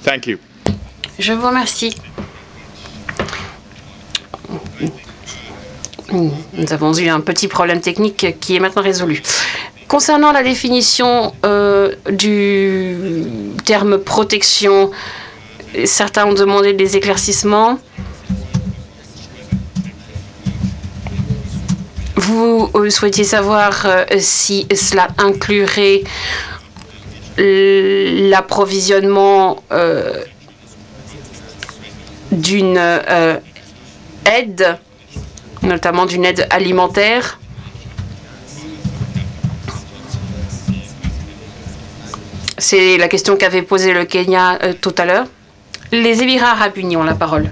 Thank you. Je vous remercie. Nous avons eu un petit problème technique qui est maintenant résolu. Concernant la définition du terme protection, certains ont demandé des éclaircissements. Vous souhaitiez savoir si cela inclurait l'approvisionnement d'une aide, notamment d'une aide alimentaire. C'est la question qu'avait posée le Kenya tout à l'heure. Les Émirats arabes unis ont la parole.